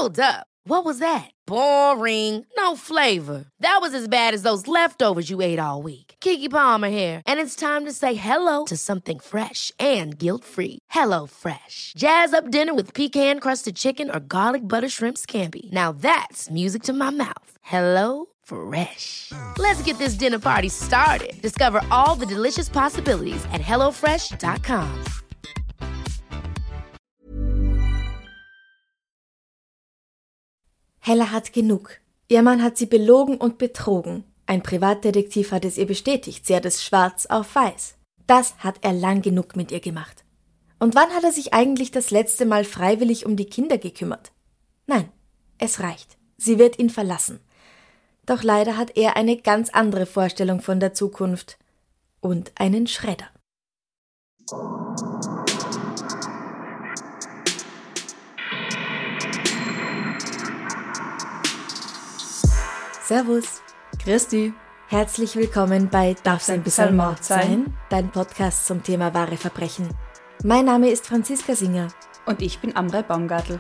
Hold up. What was that? Boring. No flavor. That was as bad as those leftovers you ate all week. Keke Palmer here. And it's time to say hello to something fresh and guilt-free. Hello Fresh. Jazz up dinner with pecan-crusted chicken or garlic butter shrimp scampi. Now that's music to my mouth. Hello Fresh. Let's get this dinner party started. Discover all the delicious possibilities at hellofresh.com. Hella hat genug. Ihr Mann hat sie belogen und betrogen. Ein Privatdetektiv hat es ihr bestätigt. Sie hat es schwarz auf weiß. Das hat er lang genug mit ihr gemacht. Und wann hat er sich eigentlich das letzte Mal freiwillig um die Kinder gekümmert? Nein, es reicht. Sie wird ihn verlassen. Doch leider hat er eine ganz andere Vorstellung von der Zukunft. Und einen Schredder. Servus. Christi. Herzlich willkommen bei Darf's ein bisschen Mord sein? Dein Podcast zum Thema wahre Verbrechen. Mein Name ist Franziska Singer. Und ich bin Amrei Baumgartl.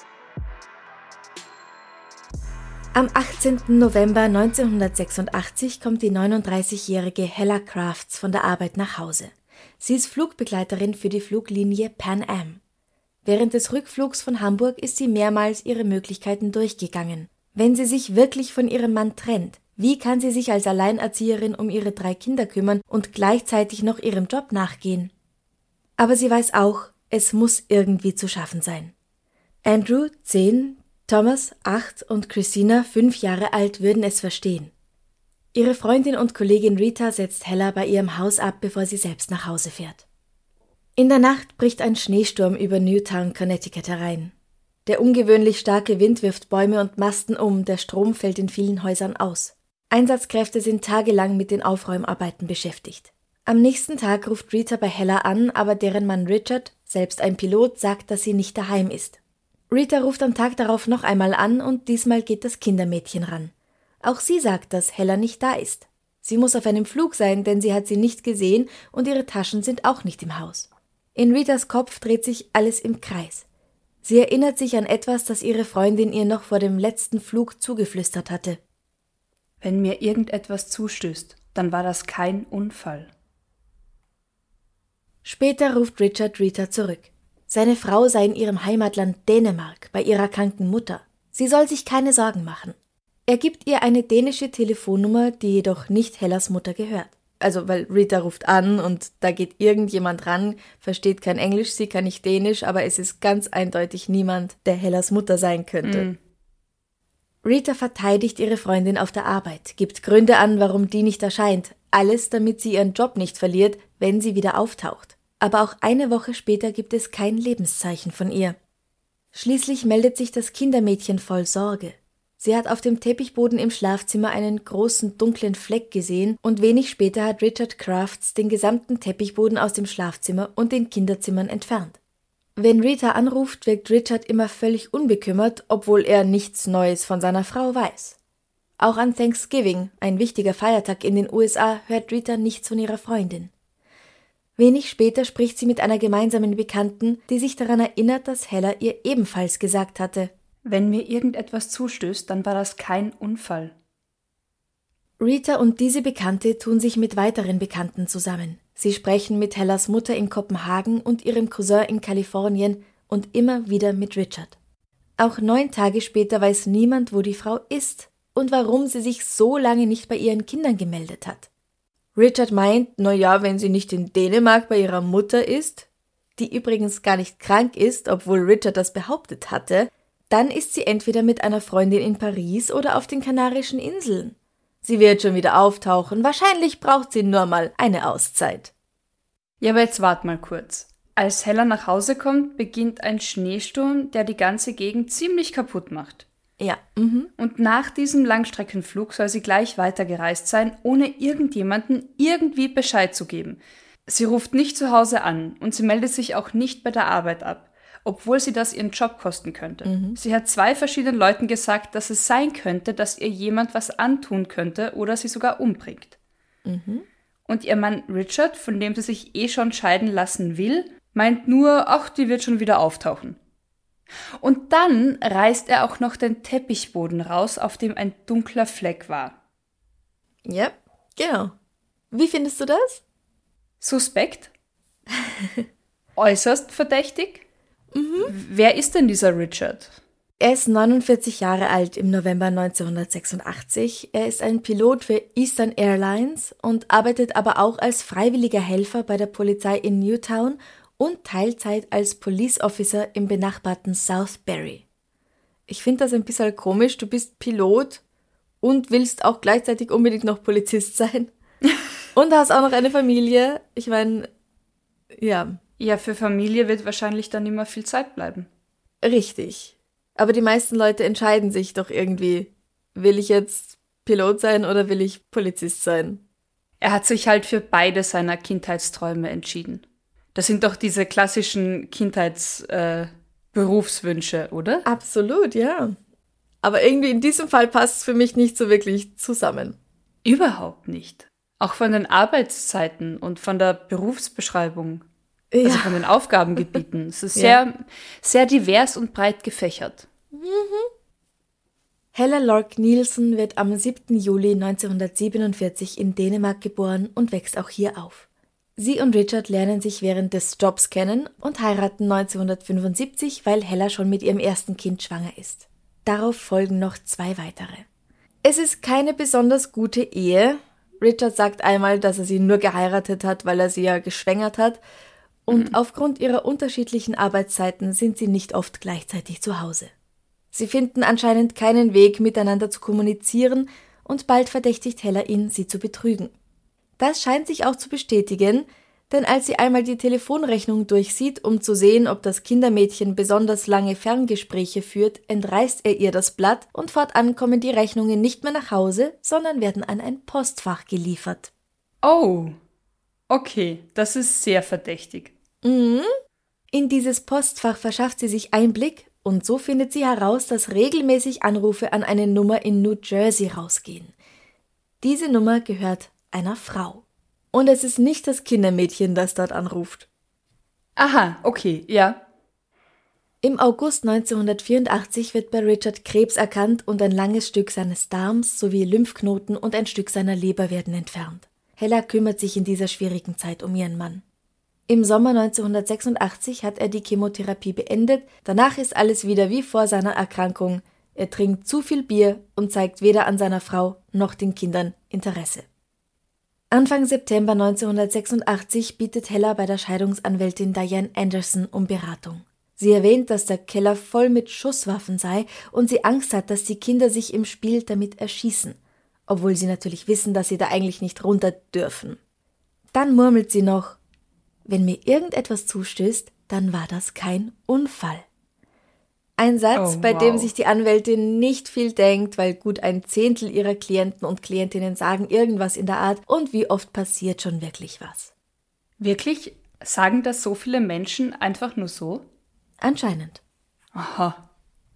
Am 18. November 1986 kommt die 39-jährige Hella Crafts von der Arbeit nach Hause. Sie ist Flugbegleiterin für die Fluglinie Pan Am. Während des Rückflugs von Hamburg ist sie mehrmals ihre Möglichkeiten durchgegangen. Wenn sie sich wirklich von ihrem Mann trennt, wie kann sie sich als Alleinerzieherin um ihre 3 Kinder kümmern und gleichzeitig noch ihrem Job nachgehen? Aber sie weiß auch, es muss irgendwie zu schaffen sein. Andrew, 10, Thomas, 8 und Christina, 5 Jahre alt, würden es verstehen. Ihre Freundin und Kollegin Rita setzt Hella bei ihrem Haus ab, bevor sie selbst nach Hause fährt. In der Nacht bricht ein Schneesturm über Newtown, Connecticut herein. Der ungewöhnlich starke Wind wirft Bäume und Masten um, der Strom fällt in vielen Häusern aus. Einsatzkräfte sind tagelang mit den Aufräumarbeiten beschäftigt. Am nächsten Tag ruft Rita bei Hella an, aber deren Mann Richard, selbst ein Pilot, sagt, dass sie nicht daheim ist. Rita ruft am Tag darauf noch einmal an und diesmal geht das Kindermädchen ran. Auch sie sagt, dass Hella nicht da ist. Sie muss auf einem Flug sein, denn sie hat sie nicht gesehen und ihre Taschen sind auch nicht im Haus. In Ritas Kopf dreht sich alles im Kreis. Sie erinnert sich an etwas, das ihre Freundin ihr noch vor dem letzten Flug zugeflüstert hatte. Wenn mir irgendetwas zustößt, dann war das kein Unfall. Später ruft Richard Rita zurück. Seine Frau sei in ihrem Heimatland Dänemark bei ihrer kranken Mutter. Sie soll sich keine Sorgen machen. Er gibt ihr eine dänische Telefonnummer, die jedoch nicht Hellas Mutter gehört. Also, weil Rita ruft an und da geht irgendjemand ran, versteht kein Englisch, sie kann nicht Dänisch, aber es ist ganz eindeutig niemand, der Hellas Mutter sein könnte. Rita verteidigt ihre Freundin auf der Arbeit, gibt Gründe an, warum die nicht erscheint. Alles, damit sie ihren Job nicht verliert, wenn sie wieder auftaucht. Aber auch eine Woche später gibt es kein Lebenszeichen von ihr. Schließlich meldet sich das Kindermädchen voll Sorge. Sie hat auf dem Teppichboden im Schlafzimmer einen großen dunklen Fleck gesehen und wenig später hat Richard Crafts den gesamten Teppichboden aus dem Schlafzimmer und den Kinderzimmern entfernt. Wenn Rita anruft, wirkt Richard immer völlig unbekümmert, obwohl er nichts Neues von seiner Frau weiß. Auch an Thanksgiving, ein wichtiger Feiertag in den USA, hört Rita nichts von ihrer Freundin. Wenig später spricht sie mit einer gemeinsamen Bekannten, die sich daran erinnert, dass Hella ihr ebenfalls gesagt hatte: Wenn mir irgendetwas zustößt, dann war das kein Unfall. Rita und diese Bekannte tun sich mit weiteren Bekannten zusammen. Sie sprechen mit Hellas Mutter in Kopenhagen und ihrem Cousin in Kalifornien und immer wieder mit Richard. Auch 9 Tage später weiß niemand, wo die Frau ist und warum sie sich so lange nicht bei ihren Kindern gemeldet hat. Richard meint, wenn sie nicht in Dänemark bei ihrer Mutter ist, die übrigens gar nicht krank ist, obwohl Richard das behauptet hatte, dann ist sie entweder mit einer Freundin in Paris oder auf den Kanarischen Inseln. Sie wird schon wieder auftauchen, wahrscheinlich braucht sie nur mal eine Auszeit. Ja, aber jetzt wart mal kurz. Als Hella nach Hause kommt, beginnt ein Schneesturm, der die ganze Gegend ziemlich kaputt macht. Ja. Und nach diesem Langstreckenflug soll sie gleich weitergereist sein, ohne irgendjemanden irgendwie Bescheid zu geben. Sie ruft nicht zu Hause an und sie meldet sich auch nicht bei der Arbeit ab, obwohl sie das ihren Job kosten könnte. Sie hat 2 verschiedenen Leuten gesagt, dass es sein könnte, dass ihr jemand was antun könnte oder sie sogar umbringt. Und ihr Mann Richard, von dem sie sich schon scheiden lassen will, meint nur, ach, die wird schon wieder auftauchen. Und dann reißt er auch noch den Teppichboden raus, auf dem ein dunkler Fleck war. Ja, genau. Wie findest du das? Suspekt? Äußerst verdächtig? Wer ist denn dieser Richard? Er ist 49 Jahre alt im November 1986. Er ist ein Pilot für Eastern Airlines und arbeitet aber auch als freiwilliger Helfer bei der Polizei in Newtown und Teilzeit als Police Officer im benachbarten South Barry. Ich finde das ein bisschen komisch. Du bist Pilot und willst auch gleichzeitig unbedingt noch Polizist sein. Und hast auch noch eine Familie. Ich meine, ja. Ja, für Familie wird wahrscheinlich dann immer viel Zeit bleiben. Richtig. Aber die meisten Leute entscheiden sich doch irgendwie, will ich jetzt Pilot sein oder will ich Polizist sein? Er hat sich halt für beide seiner Kindheitsträume entschieden. Das sind doch diese klassischen Kindheitsberufswünsche, oder? Absolut, ja. Aber irgendwie in diesem Fall passt es für mich nicht so wirklich zusammen. Überhaupt nicht. Auch von den Arbeitszeiten und von der Berufsbeschreibung. Ja. Also von den Aufgabengebieten. Es ist Ja. sehr divers und breit gefächert. Hella Lork Nielsen wird am 7. Juli 1947 in Dänemark geboren und wächst auch hier auf. Sie und Richard lernen sich während des Jobs kennen und heiraten 1975, weil Hella schon mit ihrem ersten Kind schwanger ist. Darauf folgen noch 2 weitere. Es ist keine besonders gute Ehe. Richard sagt einmal, dass er sie nur geheiratet hat, weil er sie ja geschwängert hat. Und aufgrund ihrer unterschiedlichen Arbeitszeiten sind sie nicht oft gleichzeitig zu Hause. Sie finden anscheinend keinen Weg, miteinander zu kommunizieren und bald verdächtigt Hella ihn, sie zu betrügen. Das scheint sich auch zu bestätigen, denn als sie einmal die Telefonrechnung durchsieht, um zu sehen, ob das Kindermädchen besonders lange Ferngespräche führt, entreißt er ihr das Blatt und fortan kommen die Rechnungen nicht mehr nach Hause, sondern werden an ein Postfach geliefert. Oh, okay, das ist sehr verdächtig. In dieses Postfach verschafft sie sich Einblick und so findet sie heraus, dass regelmäßig Anrufe an eine Nummer in New Jersey rausgehen. Diese Nummer gehört einer Frau. Und es ist nicht das Kindermädchen, das dort anruft. Aha, okay, ja. Im August 1984 wird bei Richard Krebs erkannt und ein langes Stück seines Darms sowie Lymphknoten und ein Stück seiner Leber werden entfernt. Hella kümmert sich in dieser schwierigen Zeit um ihren Mann. Im Sommer 1986 hat er die Chemotherapie beendet, danach ist alles wieder wie vor seiner Erkrankung. Er trinkt zu viel Bier und zeigt weder an seiner Frau noch den Kindern Interesse. Anfang September 1986 bittet Hella bei der Scheidungsanwältin Diane Anderson um Beratung. Sie erwähnt, dass der Keller voll mit Schusswaffen sei und sie Angst hat, dass die Kinder sich im Spiel damit erschießen, obwohl sie natürlich wissen, dass sie da eigentlich nicht runter dürfen. Dann murmelt sie noch: Wenn mir irgendetwas zustößt, dann war das kein Unfall. Ein Satz, bei dem sich die Anwältin nicht viel denkt, weil gut 1/10 ihrer Klienten und Klientinnen sagen irgendwas in der Art und wie oft passiert schon wirklich was. Wirklich? Sagen das so viele Menschen einfach nur so? Anscheinend. Aha.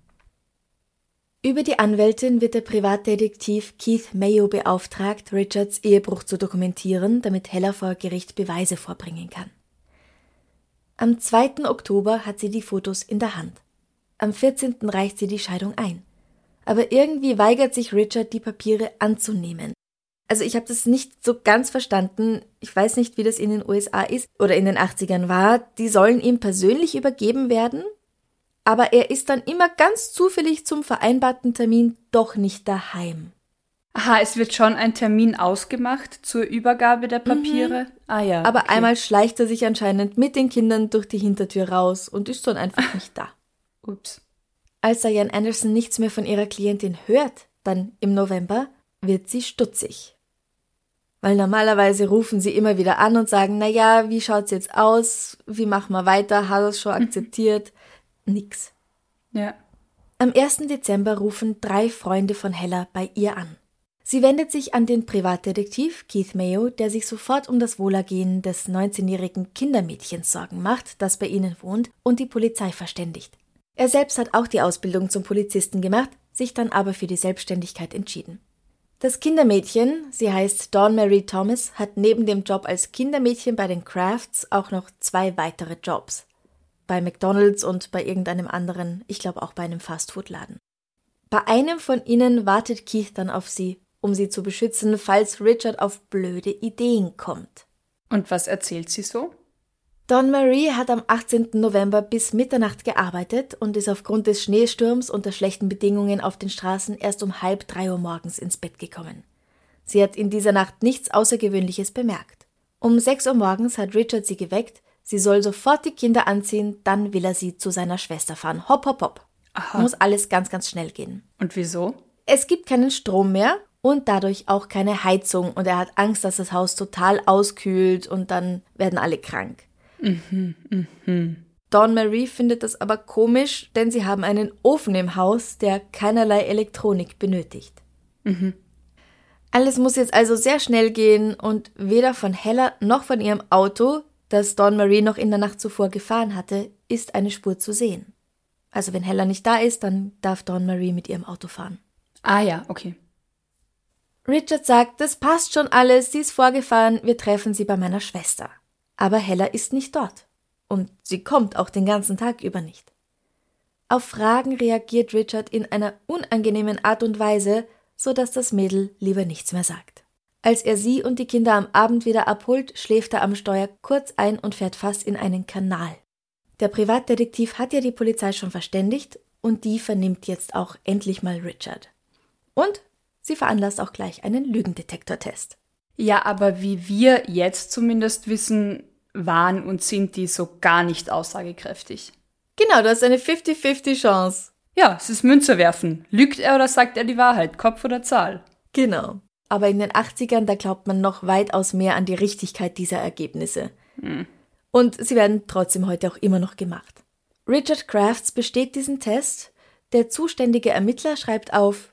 Über die Anwältin wird der Privatdetektiv Keith Mayo beauftragt, Richards Ehebruch zu dokumentieren, damit Hella vor Gericht Beweise vorbringen kann. Am 2. Oktober hat sie die Fotos in der Hand. Am 14. reicht sie die Scheidung ein. Aber irgendwie weigert sich Richard, die Papiere anzunehmen. Also ich habe das nicht so ganz verstanden. Ich weiß nicht, wie das in den USA ist oder in den 80ern war. Die sollen ihm persönlich übergeben werden, aber er ist dann immer ganz zufällig zum vereinbarten Termin doch nicht daheim. Aha, es wird schon ein Termin ausgemacht zur Übergabe der Papiere? Ah ja. Aber okay. einmal schleicht er sich anscheinend mit den Kindern durch die Hintertür raus und ist dann einfach nicht da. Ups. Als Diane Anderson nichts mehr von ihrer Klientin hört, dann im November, wird sie stutzig. Weil normalerweise rufen sie immer wieder an und sagen, naja, wie schaut's jetzt aus? Wie machen wir weiter? Hat er es schon akzeptiert? Nix. Ja. Am 1. Dezember rufen 3 Freunde von Hella bei ihr an. Sie wendet sich an den Privatdetektiv Keith Mayo, der sich sofort um das Wohlergehen des 19-jährigen Kindermädchens Sorgen macht, das bei ihnen wohnt, und die Polizei verständigt. Er selbst hat auch die Ausbildung zum Polizisten gemacht, sich dann aber für die Selbstständigkeit entschieden. Das Kindermädchen, sie heißt Dawn Marie Thomas, hat neben dem Job als Kindermädchen bei den Crafts auch noch 2 weitere Jobs. bei McDonald's und bei irgendeinem anderen, ich glaube auch bei einem Fastfood-Laden. Bei einem von ihnen wartet Keith dann auf sie, um sie zu beschützen, falls Richard auf blöde Ideen kommt. Und was erzählt sie so? Dawn Marie hat am 18. November bis Mitternacht gearbeitet und ist aufgrund des Schneesturms und der schlechten Bedingungen auf den Straßen erst um 2:30 Uhr morgens ins Bett gekommen. Sie hat in dieser Nacht nichts Außergewöhnliches bemerkt. Um 6 Uhr morgens hat Richard sie geweckt, sie soll sofort die Kinder anziehen, dann will er sie zu seiner Schwester fahren. Hopp, hopp, hopp. Aha. Muss alles ganz, ganz schnell gehen. Und wieso? Es gibt keinen Strom mehr und dadurch auch keine Heizung und er hat Angst, dass das Haus total auskühlt und dann werden alle krank. Dawn Marie findet das aber komisch, denn sie haben einen Ofen im Haus, der keinerlei Elektronik benötigt. Alles muss jetzt also sehr schnell gehen und weder von Hella noch von ihrem Auto, das Dawn Marie noch in der Nacht zuvor gefahren hatte, ist eine Spur zu sehen. Also wenn Hella nicht da ist, dann darf Dawn Marie mit ihrem Auto fahren. Ah ja, okay. Richard sagt, das passt schon alles, sie ist vorgefahren, wir treffen sie bei meiner Schwester. Aber Hella ist nicht dort. Und sie kommt auch den ganzen Tag über nicht. Auf Fragen reagiert Richard in einer unangenehmen Art und Weise, sodass das Mädel lieber nichts mehr sagt. Als er sie und die Kinder am Abend wieder abholt, schläft er am Steuer kurz ein und fährt fast in einen Kanal. Der Privatdetektiv hat ja die Polizei schon verständigt und die vernimmt jetzt auch endlich mal Richard. Und sie veranlasst auch gleich einen Lügendetektortest. Ja, aber wie wir jetzt zumindest wissen, waren und sind die so gar nicht aussagekräftig. Genau, du hast eine 50-50 Chance. Ja, es ist Münze werfen. Lügt er oder sagt er die Wahrheit? Kopf oder Zahl? Genau. Aber in den 80ern, da glaubt man noch weitaus mehr an die Richtigkeit dieser Ergebnisse. Und sie werden trotzdem heute auch immer noch gemacht. Richard Crafts besteht diesen Test. Der zuständige Ermittler schreibt auf: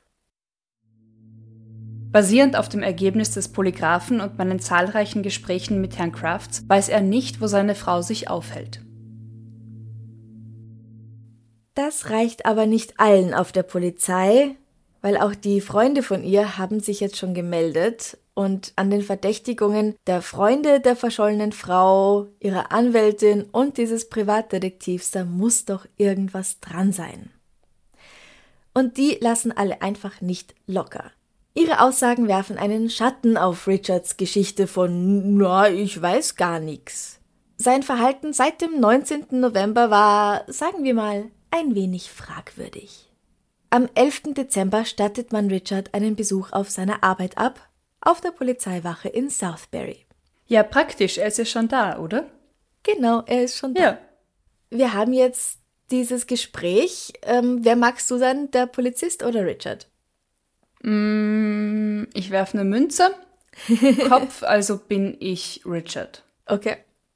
Basierend auf dem Ergebnis des Polygraphen und meinen zahlreichen Gesprächen mit Herrn Crafts weiß er nicht, wo seine Frau sich aufhält. Das reicht aber nicht allen auf der Polizei, weil auch die Freunde von ihr haben sich jetzt schon gemeldet und an den Verdächtigungen der Freunde der verschollenen Frau, ihrer Anwältin und dieses Privatdetektivs, da muss doch irgendwas dran sein. Und die lassen alle einfach nicht locker. Ihre Aussagen werfen einen Schatten auf Richards Geschichte von „na, ich weiß gar nichts". Sein Verhalten seit dem 19. November war, sagen wir mal, ein wenig fragwürdig. Am 11. Dezember stattet man Richard einen Besuch auf seiner Arbeit ab, auf der Polizeiwache in Southbury. Ja, praktisch, er ist ja schon da, oder? Genau, er ist schon da. Ja. Wir haben jetzt dieses Gespräch. Wer magst du sein, der Polizist oder Richard? Ich werfe eine Münze. Kopf, also bin ich Richard. Okay.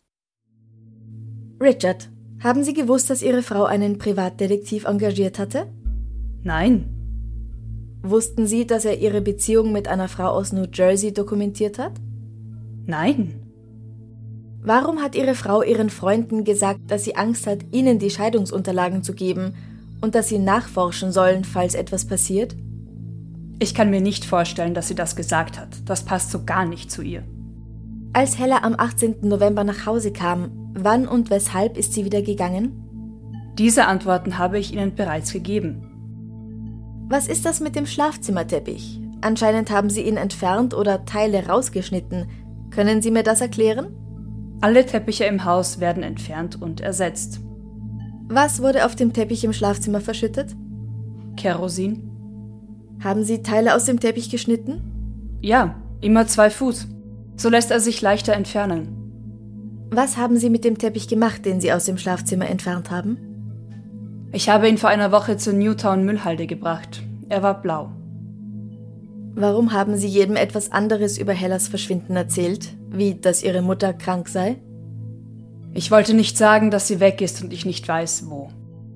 Richard, haben Sie gewusst, dass Ihre Frau einen Privatdetektiv engagiert hatte? Nein. Wussten Sie, dass er Ihre Beziehung mit einer Frau aus New Jersey dokumentiert hat? Nein. Warum hat Ihre Frau Ihren Freunden gesagt, dass sie Angst hat, Ihnen die Scheidungsunterlagen zu geben und dass Sie nachforschen sollen, falls etwas passiert? Ich kann mir nicht vorstellen, dass sie das gesagt hat. Das passt so gar nicht zu ihr. Als Hella am 18. November nach Hause kam, wann und weshalb ist sie wieder gegangen? Diese Antworten habe ich Ihnen bereits gegeben. Was ist das mit dem Schlafzimmerteppich? Anscheinend haben Sie ihn entfernt oder Teile rausgeschnitten. Können Sie mir das erklären? Alle Teppiche im Haus werden entfernt und ersetzt. Was wurde auf dem Teppich im Schlafzimmer verschüttet? Kerosin? Haben Sie Teile aus dem Teppich geschnitten? Ja, immer 2 Fuß. So lässt er sich leichter entfernen. Was haben Sie mit dem Teppich gemacht, den Sie aus dem Schlafzimmer entfernt haben? Ich habe ihn vor einer Woche zur Newtown Müllhalde gebracht. Er war blau. Warum haben Sie jedem etwas anderes über Hellas Verschwinden erzählt, wie dass Ihre Mutter krank sei? Ich wollte nicht sagen, dass sie weg ist und ich nicht weiß, wo.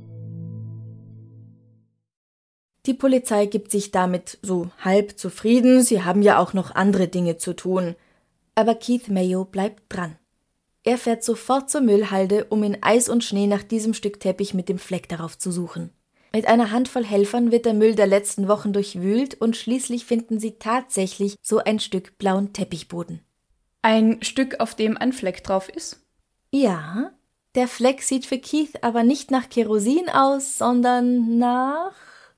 Die Polizei gibt sich damit so halb zufrieden, sie haben ja auch noch andere Dinge zu tun. Aber Keith Mayo bleibt dran. Er fährt sofort zur Müllhalde, um in Eis und Schnee nach diesem Stück Teppich mit dem Fleck darauf zu suchen. Mit einer Handvoll Helfern wird der Müll der letzten Wochen durchwühlt und schließlich finden sie tatsächlich so ein Stück blauen Teppichboden. Ein Stück, auf dem ein Fleck drauf ist? Ja, Der Fleck sieht für Keith aber nicht nach Kerosin aus, sondern nach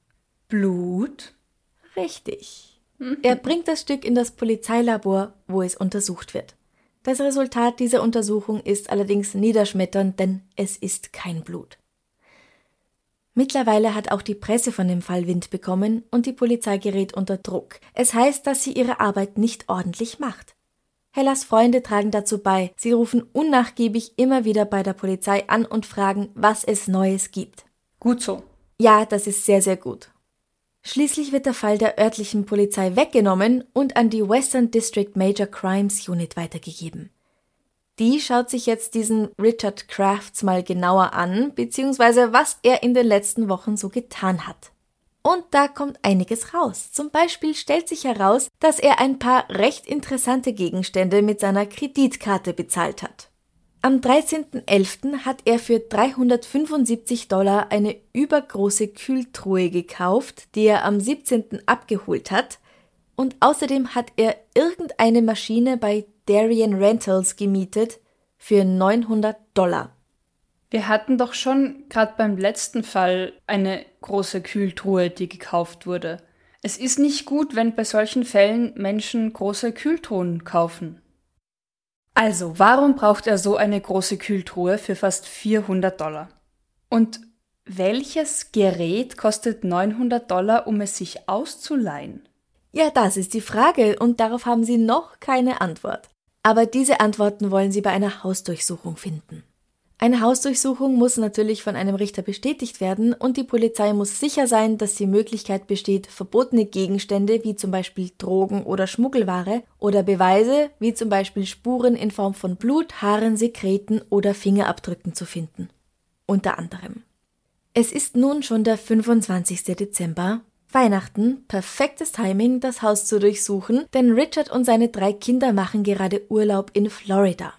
Blut? Richtig. Er bringt das Stück in das Polizeilabor, wo es untersucht wird. Das Resultat dieser Untersuchung ist allerdings niederschmetternd, denn es ist kein Blut. Mittlerweile hat auch die Presse von dem Fall Wind bekommen und die Polizei gerät unter Druck. Es heißt, dass sie ihre Arbeit nicht ordentlich macht. Hellas Freunde tragen dazu bei. Sie rufen unnachgiebig immer wieder bei der Polizei an und fragen, was es Neues gibt. Gut so. Ja, das ist sehr, sehr gut. Schließlich wird der Fall der örtlichen Polizei weggenommen und an die Western District Major Crimes Unit weitergegeben. Die schaut sich jetzt diesen Richard Crafts mal genauer an, beziehungsweise was er in den letzten Wochen so getan hat. Und da kommt einiges raus. Zum Beispiel stellt sich heraus, dass er ein paar recht interessante Gegenstände mit seiner Kreditkarte bezahlt hat. Am 13.11. hat er für $375 eine übergroße Kühltruhe gekauft, die er am 17. abgeholt hat. Und außerdem hat er irgendeine Maschine bei Darien Rentals gemietet für $900. Wir hatten doch schon gerade beim letzten Fall eine große Kühltruhe, die gekauft wurde. Es ist nicht gut, wenn bei solchen Fällen Menschen große Kühltruhen kaufen. Also, warum braucht er so eine große Kühltruhe für fast $400? Und welches Gerät kostet $900, um es sich auszuleihen? Ja, das ist die Frage und darauf haben sie noch keine Antwort. Aber diese Antworten wollen sie bei einer Hausdurchsuchung finden. Eine Hausdurchsuchung muss natürlich von einem Richter bestätigt werden und die Polizei muss sicher sein, dass die Möglichkeit besteht, verbotene Gegenstände wie zum Beispiel Drogen oder Schmuggelware oder Beweise wie zum Beispiel Spuren in Form von Blut, Haaren, Sekreten oder Fingerabdrücken zu finden. Unter anderem. Es ist nun schon der 25. Dezember, Weihnachten, perfektes Timing, das Haus zu durchsuchen, denn Richard und seine 3 Kinder machen gerade Urlaub in Florida.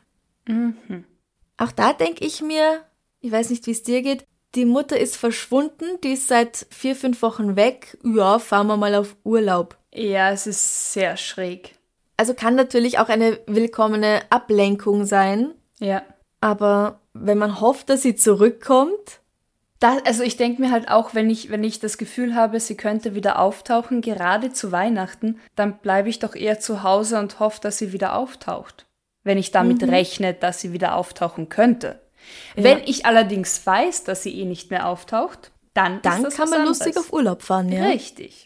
Auch da denke ich mir, ich weiß nicht, wie es dir geht, die Mutter ist verschwunden, die ist seit 4-5 Wochen weg, ja, fahren wir mal auf Urlaub. Ja, es ist sehr schräg. Also kann natürlich auch eine willkommene Ablenkung sein, Ja. aber wenn man hofft, dass sie zurückkommt. Also ich denke mir halt auch, wenn ich das Gefühl habe, sie könnte wieder auftauchen, gerade zu Weihnachten, dann bleibe ich doch eher zu Hause und hoffe, dass sie wieder auftaucht. Wenn ich damit rechne, dass sie wieder auftauchen könnte. Ja. Wenn ich allerdings weiß, dass sie nicht mehr auftaucht, dann ist das kann was man anderes. lustig auf Urlaub fahren, ja. Richtig.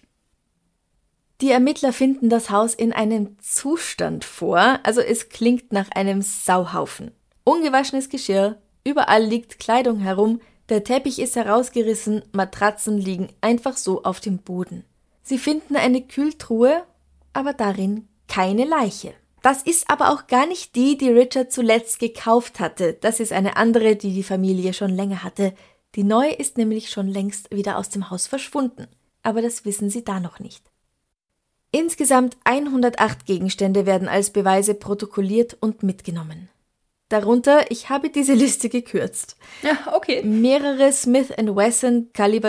Die Ermittler finden das Haus in einem Zustand vor, also es klingt nach einem Sauhaufen. Ungewaschenes Geschirr, überall liegt Kleidung herum, der Teppich ist herausgerissen, Matratzen liegen einfach so auf dem Boden. Sie finden eine Kühltruhe, aber darin keine Leiche. Das ist aber auch gar nicht die Richard zuletzt gekauft hatte. Das ist eine andere, die die Familie schon länger hatte. Die neue ist nämlich schon längst wieder aus dem Haus verschwunden. Aber das wissen sie da noch nicht. Insgesamt 108 Gegenstände werden als Beweise protokolliert und mitgenommen. Darunter, ich habe diese Liste gekürzt. Ja, okay. Mehrere Smith & Wesson Kaliber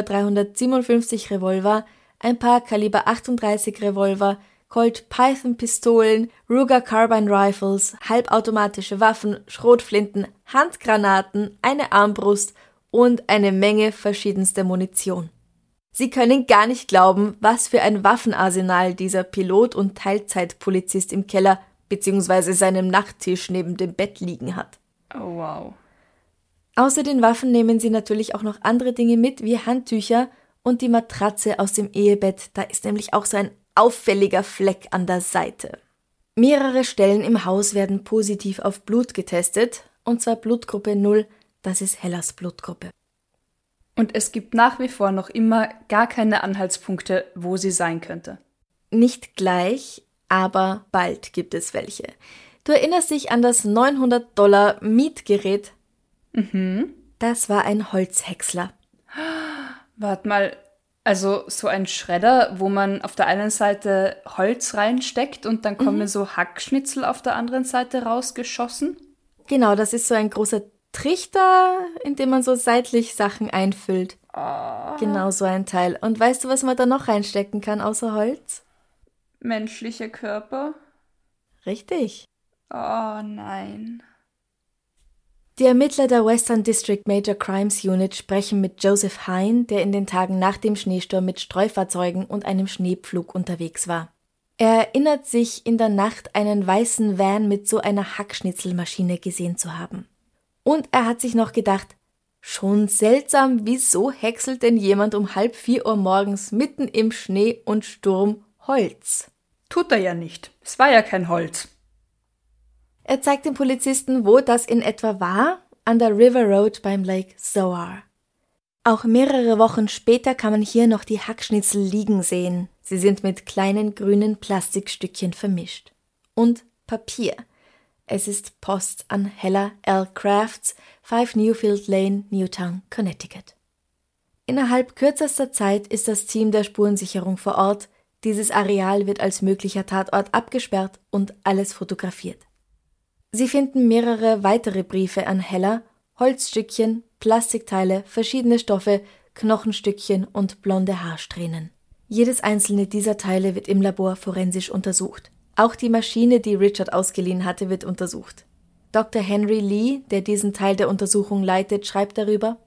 357 Revolver, ein paar Kaliber 38 Revolver, Colt Python Pistolen, Ruger Carbine Rifles, halbautomatische Waffen, Schrotflinten, Handgranaten, eine Armbrust und eine Menge verschiedenster Munition. Sie können gar nicht glauben, was für ein Waffenarsenal dieser Pilot und Teilzeitpolizist im Keller bzw. seinem Nachttisch neben dem Bett liegen hat. Oh, wow. Außer den Waffen nehmen sie natürlich auch noch andere Dinge mit, wie Handtücher und die Matratze aus dem Ehebett. Da ist nämlich auch so ein auffälliger Fleck an der Seite. Mehrere Stellen im Haus werden positiv auf Blut getestet, und zwar Blutgruppe 0, das ist Hellas Blutgruppe. Und es gibt nach wie vor noch immer gar keine Anhaltspunkte, wo sie sein könnte. Nicht gleich, aber bald gibt es welche. Du erinnerst dich an das $900 Mietgerät? Das war ein Holzhäcksler. Warte mal, also so ein Schredder, wo man auf der einen Seite Holz reinsteckt und dann kommen so Hackschnitzel auf der anderen Seite rausgeschossen? Genau, das ist so ein großer Trichter, in dem man so seitlich Sachen einfüllt. Genau so ein Teil. Und weißt du, was man da noch reinstecken kann außer Holz? Menschliche Körper? Richtig. Oh nein. Die Ermittler der Western District Major Crimes Unit sprechen mit Joseph Hine, der in den Tagen nach dem Schneesturm mit Streufahrzeugen und einem Schneepflug unterwegs war. Er erinnert sich, in der Nacht einen weißen Van mit so einer Hackschnitzelmaschine gesehen zu haben. Und er hat sich noch gedacht, schon seltsam, wieso häckselt denn jemand um 3:30 Uhr morgens mitten im Schnee und Sturm Holz? Tut er ja nicht. Es war ja kein Holz. Er zeigt den Polizisten, wo das in etwa war, an der River Road beim Lake Zoar. Auch mehrere Wochen später kann man hier noch die Hackschnitzel liegen sehen. Sie sind mit kleinen grünen Plastikstückchen vermischt. Und Papier. Es ist Post an Hella L. Crafts, 5 Newfield Lane, Newtown, Connecticut. Innerhalb kürzester Zeit ist das Team der Spurensicherung vor Ort. Dieses Areal wird als möglicher Tatort abgesperrt und alles fotografiert. Sie finden mehrere weitere Briefe an Hella, Holzstückchen, Plastikteile, verschiedene Stoffe, Knochenstückchen und blonde Haarsträhnen. Jedes einzelne dieser Teile wird im Labor forensisch untersucht. Auch die Maschine, die Richard ausgeliehen hatte, wird untersucht. Dr. Henry Lee, der diesen Teil der Untersuchung leitet, schreibt darüber: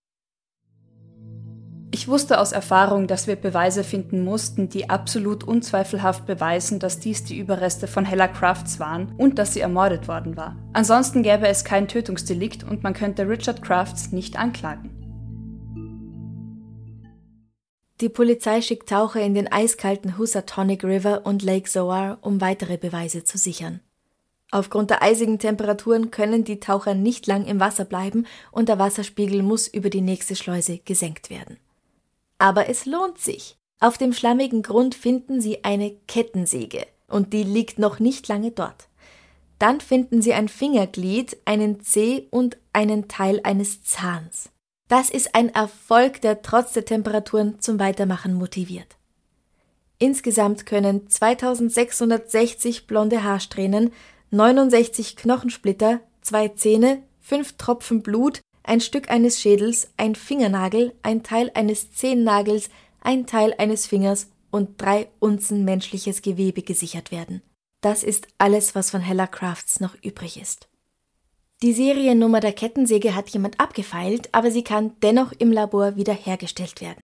Ich wusste aus Erfahrung, dass wir Beweise finden mussten, die absolut unzweifelhaft beweisen, dass dies die Überreste von Hella Crafts waren und dass sie ermordet worden war. Ansonsten gäbe es kein Tötungsdelikt und man könnte Richard Crafts nicht anklagen. Die Polizei schickt Taucher in den eiskalten Housatonic River und Lake Zoar, um weitere Beweise zu sichern. Aufgrund der eisigen Temperaturen können die Taucher nicht lang im Wasser bleiben und der Wasserspiegel muss über die nächste Schleuse gesenkt werden. Aber es lohnt sich. Auf dem schlammigen Grund finden sie eine Kettensäge und die liegt noch nicht lange dort. Dann finden sie ein Fingerglied, einen Zeh und einen Teil eines Zahns. Das ist ein Erfolg, der trotz der Temperaturen zum Weitermachen motiviert. Insgesamt können 2660 blonde Haarsträhnen, 69 Knochensplitter, 2 Zähne, 5 Tropfen Blut, ein Stück eines Schädels, ein Fingernagel, ein Teil eines Zehennagels, ein Teil eines Fingers und 3 Unzen menschliches Gewebe gesichert werden. Das ist alles, was von Hella Crafts noch übrig ist. Die Seriennummer der Kettensäge hat jemand abgefeilt, aber sie kann dennoch im Labor wiederhergestellt werden.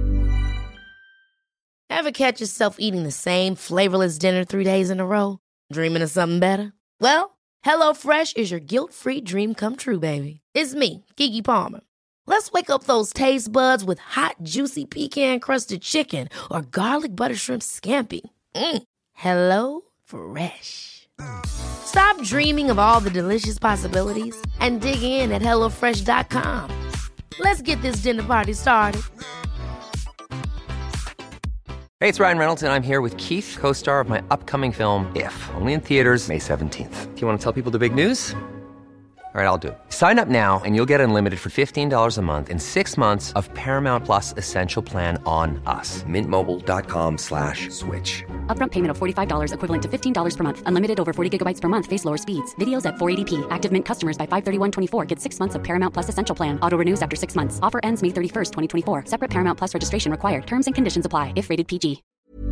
Ever catch yourself eating the same flavorless dinner 3 days in a row? Dreaming of something better? Well, HelloFresh is your guilt-free dream come true, baby. It's me, Keke Palmer. Let's wake up those taste buds with hot, juicy pecan-crusted chicken or garlic butter shrimp scampi. HelloFresh. Stop dreaming of all the delicious possibilities and dig in at HelloFresh.com. Let's get this dinner party started. Hey, it's Ryan Reynolds, and I'm here with Keith, co-star of my upcoming film, If, only in theaters May 17th. Do you want to tell people the big news? All right, I'll do it. Sign up now and you'll get unlimited for $15 a month and 6 months of Paramount Plus Essential Plan on us. MintMobile.com/switch. Upfront payment of $45 equivalent to $15 per month. Unlimited over 40 gigabytes per month. Face lower speeds. Videos at 480p. Active Mint customers by 531.24 get 6 months of Paramount Plus Essential Plan. Auto renews after 6 months. Offer ends May 31st, 2024. Separate Paramount Plus registration required. Terms and conditions apply if rated PG.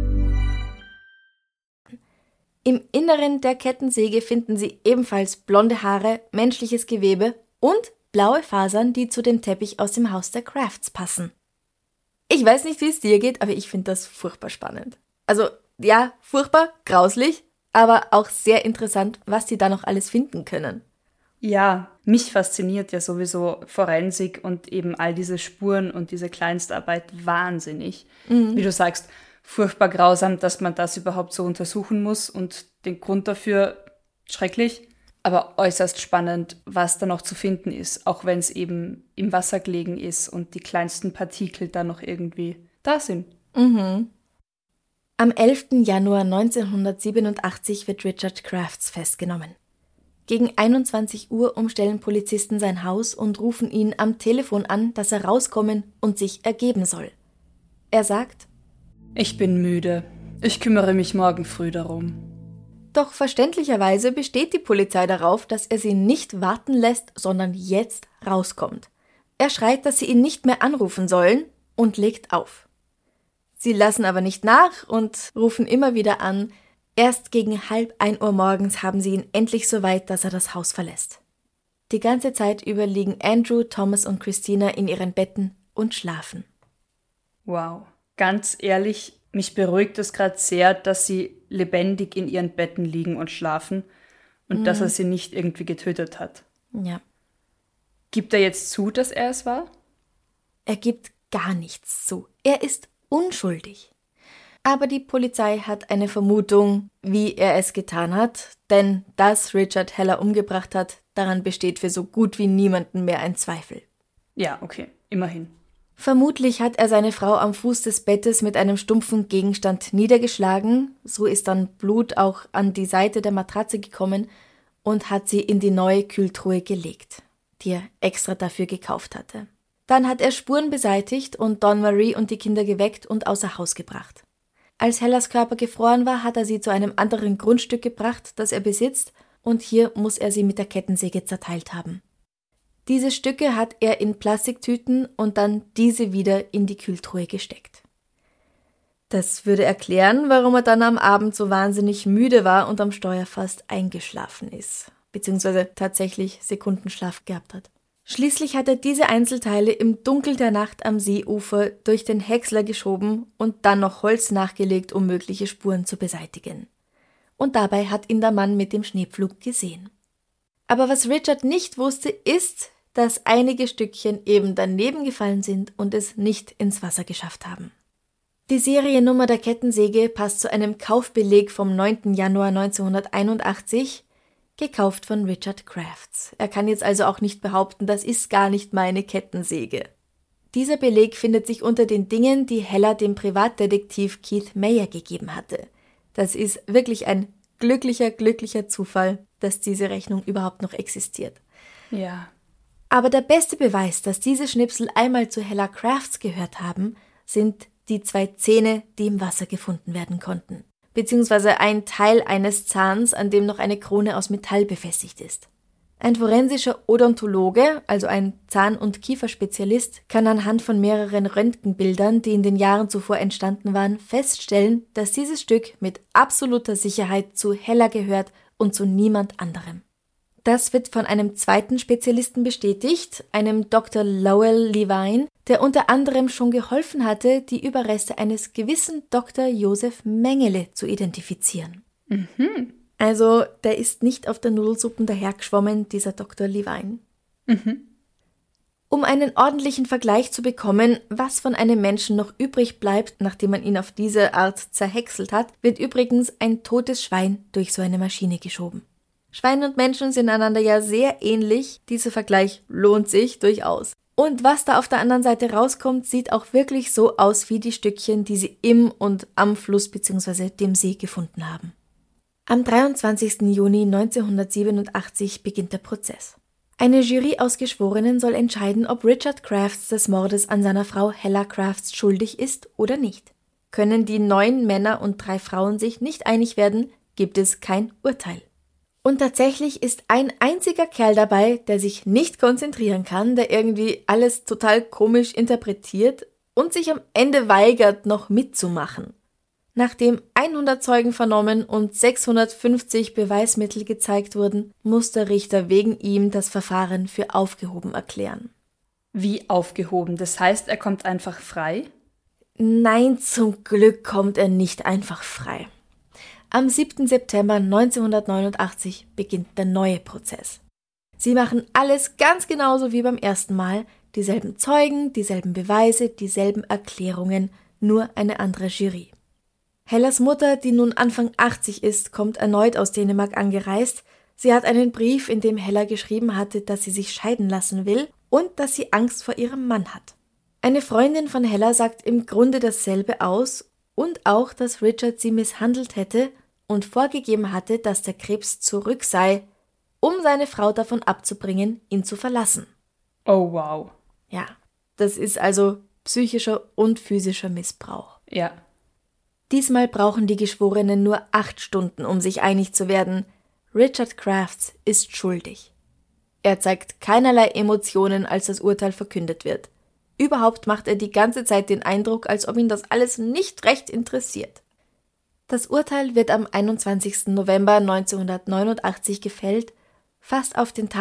Im Inneren der Kettensäge finden Sie ebenfalls blonde Haare, menschliches Gewebe und blaue Fasern, die zu dem Teppich aus dem Haus der Crafts passen. Ich weiß nicht, wie es dir geht, aber ich finde das furchtbar spannend. Also, ja, furchtbar, grauslich, aber auch sehr interessant, was die da noch alles finden können. Ja, mich fasziniert ja sowieso Forensik und eben all diese Spuren und diese Kleinstarbeit wahnsinnig. Wie du sagst, furchtbar grausam, dass man das überhaupt so untersuchen muss und den Grund dafür schrecklich, aber äußerst spannend, was da noch zu finden ist, auch wenn es eben im Wasser gelegen ist und die kleinsten Partikel da noch irgendwie da sind. Am 11. Januar 1987 wird Richard Crafts festgenommen. Gegen 21 Uhr umstellen Polizisten sein Haus und rufen ihn am Telefon an, dass er rauskommen und sich ergeben soll. Er sagt: Ich bin müde. Ich kümmere mich morgen früh darum. Doch verständlicherweise besteht die Polizei darauf, dass er sie nicht warten lässt, sondern jetzt rauskommt. Er schreit, dass sie ihn nicht mehr anrufen sollen und legt auf. Sie lassen aber nicht nach und rufen immer wieder an. Erst gegen 12:30 Uhr morgens haben sie ihn endlich so weit, dass er das Haus verlässt. Die ganze Zeit über liegen Andrew, Thomas und Christina in ihren Betten und schlafen. Wow, ganz ehrlich, mich beruhigt es gerade sehr, dass sie lebendig in ihren Betten liegen und schlafen und dass er sie nicht irgendwie getötet hat. Ja. Gibt er jetzt zu, dass er es war? Er gibt gar nichts zu. Er ist unschuldig. Aber die Polizei hat eine Vermutung, wie er es getan hat, denn dass Richard Heller umgebracht hat, daran besteht für so gut wie niemanden mehr ein Zweifel. Ja, okay, immerhin. Vermutlich hat er seine Frau am Fuß des Bettes mit einem stumpfen Gegenstand niedergeschlagen, so ist dann Blut auch an die Seite der Matratze gekommen und hat sie in die neue Kühltruhe gelegt, die er extra dafür gekauft hatte. Dann hat er Spuren beseitigt und Dawn Marie und die Kinder geweckt und außer Haus gebracht. Als Hellers Körper gefroren war, hat er sie zu einem anderen Grundstück gebracht, das er besitzt, und hier muss er sie mit der Kettensäge zerteilt haben. Diese Stücke hat er in Plastiktüten und dann diese wieder in die Kühltruhe gesteckt. Das würde erklären, warum er dann am Abend so wahnsinnig müde war und am Steuer fast eingeschlafen ist, beziehungsweise tatsächlich Sekundenschlaf gehabt hat. Schließlich hat er diese Einzelteile im Dunkel der Nacht am Seeufer durch den Häcksler geschoben und dann noch Holz nachgelegt, um mögliche Spuren zu beseitigen. Und dabei hat ihn der Mann mit dem Schneepflug gesehen. Aber was Richard nicht wusste, ist, dass einige Stückchen eben daneben gefallen sind und es nicht ins Wasser geschafft haben. Die Seriennummer der Kettensäge passt zu einem Kaufbeleg vom 9. Januar 1981, gekauft von Richard Crafts. Er kann jetzt also auch nicht behaupten, das ist gar nicht meine Kettensäge. Dieser Beleg findet sich unter den Dingen, die Heller dem Privatdetektiv Keith Mayer gegeben hatte. Das ist wirklich ein glücklicher Zufall, dass diese Rechnung überhaupt noch existiert. Ja. Aber der beste Beweis, dass diese Schnipsel einmal zu Heller Crafts gehört haben, sind die 2 Zähne, die im Wasser gefunden werden konnten. Beziehungsweise ein Teil eines Zahns, an dem noch eine Krone aus Metall befestigt ist. Ein forensischer Odontologe, also ein Zahn- und Kieferspezialist, kann anhand von mehreren Röntgenbildern, die in den Jahren zuvor entstanden waren, feststellen, dass dieses Stück mit absoluter Sicherheit zu Heller gehört und zu niemand anderem. Das wird von einem zweiten Spezialisten bestätigt, einem Dr. Lowell Levine, der unter anderem schon geholfen hatte, die Überreste eines gewissen Dr. Josef Mengele zu identifizieren. Mhm. Also, der ist nicht auf der Nudelsuppen dahergeschwommen, dieser Dr. Levine. Mhm. Um einen ordentlichen Vergleich zu bekommen, was von einem Menschen noch übrig bleibt, nachdem man ihn auf diese Art zerhäckselt hat, wird übrigens ein totes Schwein durch so eine Maschine geschoben. Schweine und Menschen sind einander ja sehr ähnlich, dieser Vergleich lohnt sich durchaus. Und was da auf der anderen Seite rauskommt, sieht auch wirklich so aus wie die Stückchen, die sie im und am Fluss bzw. dem See gefunden haben. Am 23. Juni 1987 beginnt der Prozess. Eine Jury aus Geschworenen soll entscheiden, ob Richard Crafts des Mordes an seiner Frau Hella Crafts schuldig ist oder nicht. Können die 9 Männer und 3 Frauen sich nicht einig werden, gibt es kein Urteil. Und tatsächlich ist ein einziger Kerl dabei, der sich nicht konzentrieren kann, der irgendwie alles total komisch interpretiert und sich am Ende weigert, noch mitzumachen. Nachdem 100 Zeugen vernommen und 650 Beweismittel gezeigt wurden, muss der Richter wegen ihm das Verfahren für aufgehoben erklären. Wie aufgehoben? Das heißt, er kommt einfach frei? Nein, zum Glück kommt er nicht einfach frei. Am 7. September 1989 beginnt der neue Prozess. Sie machen alles ganz genauso wie beim ersten Mal, dieselben Zeugen, dieselben Beweise, dieselben Erklärungen, nur eine andere Jury. Hellers Mutter, die nun Anfang 80 ist, kommt erneut aus Dänemark angereist. Sie hat einen Brief, in dem Heller geschrieben hatte, dass sie sich scheiden lassen will und dass sie Angst vor ihrem Mann hat. Eine Freundin von Heller sagt im Grunde dasselbe aus und auch, dass Richard sie misshandelt hätte und vorgegeben hatte, dass der Krebs zurück sei, um seine Frau davon abzubringen, ihn zu verlassen. Oh wow. Ja, das ist also psychischer und physischer Missbrauch. Ja. Diesmal brauchen die Geschworenen nur 8 Stunden, um sich einig zu werden. Richard Crafts ist schuldig. Er zeigt keinerlei Emotionen, als das Urteil verkündet wird. Überhaupt macht er die ganze Zeit den Eindruck, als ob ihn das alles nicht recht interessiert. Das Urteil wird am 21. November 1989 gefällt, fast auf den Tag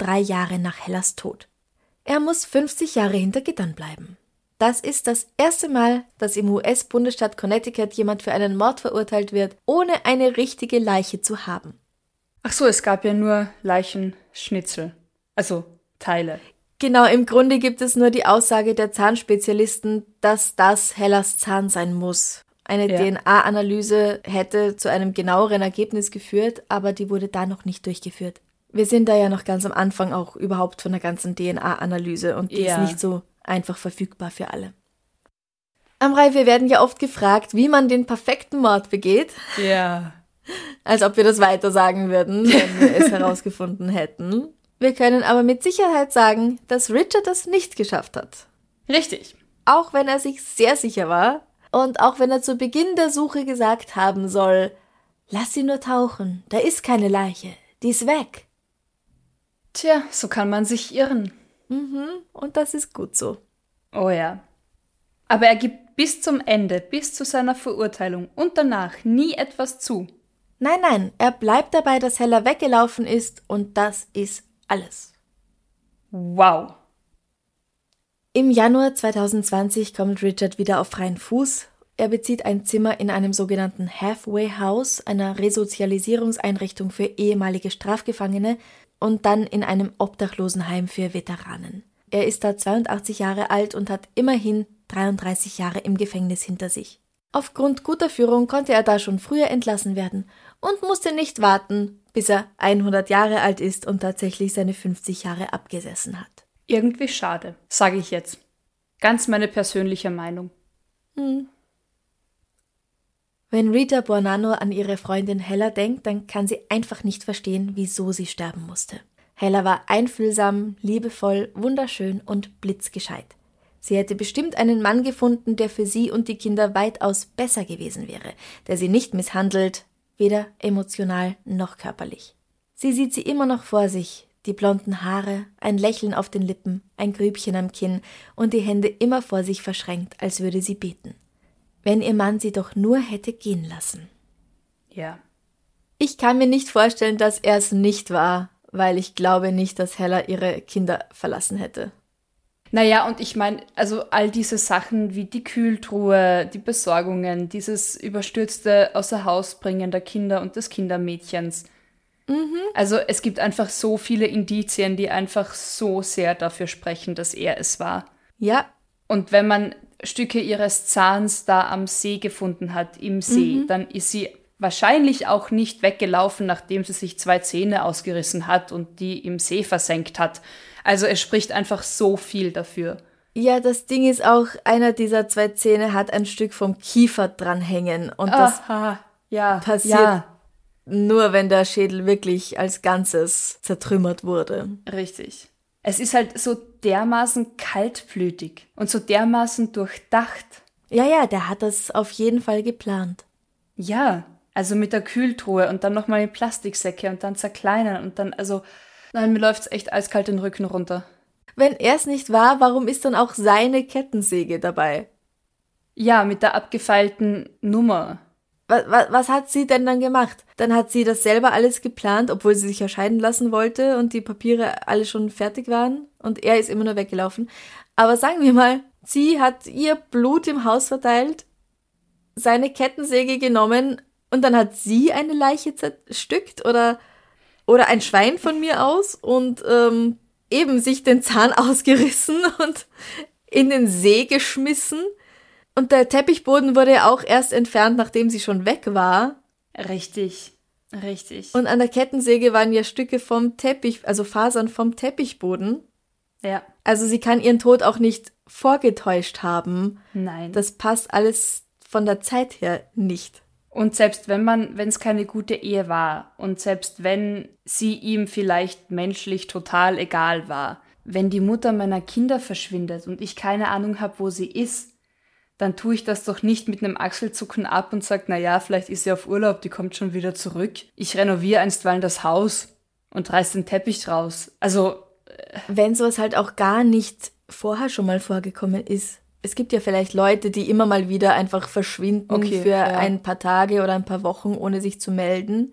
3 Jahre nach Hellas Tod. Er muss 50 Jahre hinter Gittern bleiben. Das ist das erste Mal, dass im US-Bundesstaat Connecticut jemand für einen Mord verurteilt wird, ohne eine richtige Leiche zu haben. Ach so, es gab ja nur Leichenschnitzel, also Teile. Genau, im Grunde gibt es nur die Aussage der Zahnspezialisten, dass das Hellas Zahn sein muss. Eine DNA-Analyse hätte zu einem genaueren Ergebnis geführt, aber die wurde da noch nicht durchgeführt. Wir sind da ja noch ganz am Anfang auch überhaupt von der ganzen DNA-Analyse und die ist nicht so einfach verfügbar für alle. Amrei, wir werden ja oft gefragt, wie man den perfekten Mord begeht. Ja. Als ob wir das weiter sagen würden, wenn wir es herausgefunden hätten. Wir können aber mit Sicherheit sagen, dass Richard das nicht geschafft hat. Richtig. Auch wenn er sich sehr sicher war und auch wenn er zu Beginn der Suche gesagt haben soll, lass sie nur tauchen, da ist keine Leiche, die ist weg. Tja, so kann man sich irren. Und das ist gut so. Oh ja. Aber er gibt bis zum Ende, bis zu seiner Verurteilung und danach nie etwas zu. Nein, er bleibt dabei, dass Hella weggelaufen ist und das ist alles. Wow. Im Januar 2020 kommt Richard wieder auf freien Fuß. Er bezieht ein Zimmer in einem sogenannten Halfway House, einer Resozialisierungseinrichtung für ehemalige Strafgefangene, und dann in einem Obdachlosenheim für Veteranen. Er ist da 82 Jahre alt und hat immerhin 33 Jahre im Gefängnis hinter sich. Aufgrund guter Führung konnte er da schon früher entlassen werden und musste nicht warten, bis er 100 Jahre alt ist und tatsächlich seine 50 Jahre abgesessen hat. Irgendwie schade, sage ich jetzt. Ganz meine persönliche Meinung. Wenn Rita Buonanno an ihre Freundin Hella denkt, dann kann sie einfach nicht verstehen, wieso sie sterben musste. Hella war einfühlsam, liebevoll, wunderschön und blitzgescheit. Sie hätte bestimmt einen Mann gefunden, der für sie und die Kinder weitaus besser gewesen wäre, der sie nicht misshandelt, weder emotional noch körperlich. Sie sieht sie immer noch vor sich, die blonden Haare, ein Lächeln auf den Lippen, ein Grübchen am Kinn und die Hände immer vor sich verschränkt, als würde sie beten. Wenn ihr Mann sie doch nur hätte gehen lassen. Ja. Ich kann mir nicht vorstellen, dass er es nicht war, weil ich glaube nicht, dass Hella ihre Kinder verlassen hätte. Naja, und ich meine, also all diese Sachen wie die Kühltruhe, die Besorgungen, dieses überstürzte Außerhausbringen der Kinder und des Kindermädchens. Also es gibt einfach so viele Indizien, die einfach so sehr dafür sprechen, dass er es war. Ja. Und wenn man Stücke ihres Zahns da am See gefunden hat, im See, dann ist sie wahrscheinlich auch nicht weggelaufen, nachdem sie sich 2 Zähne ausgerissen hat und die im See versenkt hat. Also es spricht einfach so viel dafür. Ja, das Ding ist auch, einer dieser 2 Zähne hat ein Stück vom Kiefer dranhängen und das passiert nur, wenn der Schädel wirklich als Ganzes zertrümmert wurde. Richtig. Es ist halt so dermaßen kaltblütig und so dermaßen durchdacht. Ja, der hat das auf jeden Fall geplant. Ja, also mit der Kühltruhe und dann nochmal in Plastiksäcke und dann zerkleinern und dann, also, nein, mir läuft's echt eiskalt den Rücken runter. Wenn er es nicht war, warum ist dann auch seine Kettensäge dabei? Ja, mit der abgefeilten Nummer. Was hat sie denn dann gemacht? Dann hat sie das selber alles geplant, obwohl sie sich ja scheiden lassen wollte und die Papiere alle schon fertig waren und er ist immer nur weggelaufen. Aber sagen wir mal, sie hat ihr Blut im Haus verteilt, seine Kettensäge genommen und dann hat sie eine Leiche zerstückt oder ein Schwein von mir aus und eben sich den Zahn ausgerissen und in den See geschmissen. Und der Teppichboden wurde ja auch erst entfernt, nachdem sie schon weg war. Richtig. Und an der Kettensäge waren ja Stücke vom Teppich, also Fasern vom Teppichboden. Ja. Also sie kann ihren Tod auch nicht vorgetäuscht haben. Nein. Das passt alles von der Zeit her nicht. Und selbst wenn es keine gute Ehe war und selbst wenn sie ihm vielleicht menschlich total egal war, wenn die Mutter meiner Kinder verschwindet und ich keine Ahnung habe, wo sie ist, dann tue ich das doch nicht mit einem Achselzucken ab und sage, naja, vielleicht ist sie auf Urlaub, die kommt schon wieder zurück. Ich renoviere einstweilen das Haus und reiß den Teppich raus. Also wenn sowas halt auch gar nicht vorher schon mal vorgekommen ist. Es gibt ja vielleicht Leute, die immer mal wieder einfach verschwinden für ein paar Tage oder ein paar Wochen, ohne sich zu melden.